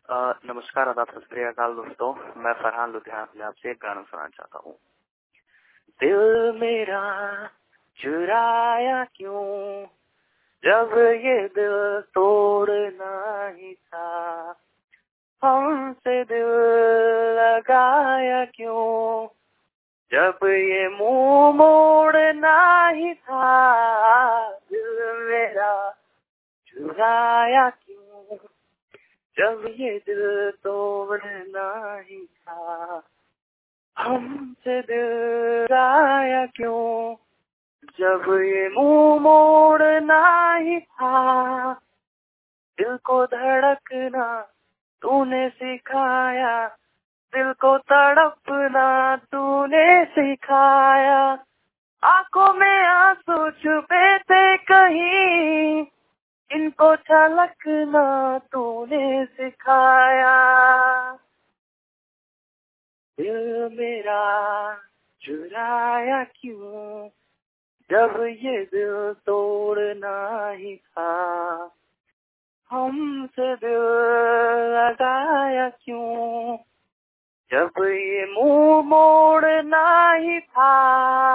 नमस्कार, आदाब, सत श्री अकाल दोस्तों। मैं फरहान लुधियाना आपसे एक गाना सुनाना चाहता हूँ। दिल मेरा चुराया क्यों, जब ये दिल तोड़ना ही था। हमसे दिल लगाया क्यों, जब ये मुंह मोड़ना ही था। दिल मेरा चुराया क्यों, जब ये दिल तोड़ना ही था। हमसे दिल आया क्यों, जब ये मुंह मोड़ना ही था। दिल को धड़कना तूने सिखाया, दिल को तड़पना तूने सिखाया। आंखों में आंसू छुपे थे कहीं, इनको छलकना तूने सिखाया। दिल मेरा चुराया क्यों, जब ये दिल तोड़ना ही था। हमसे दिल लगाया क्यों, जब ये मुंह मोड़ना ही था।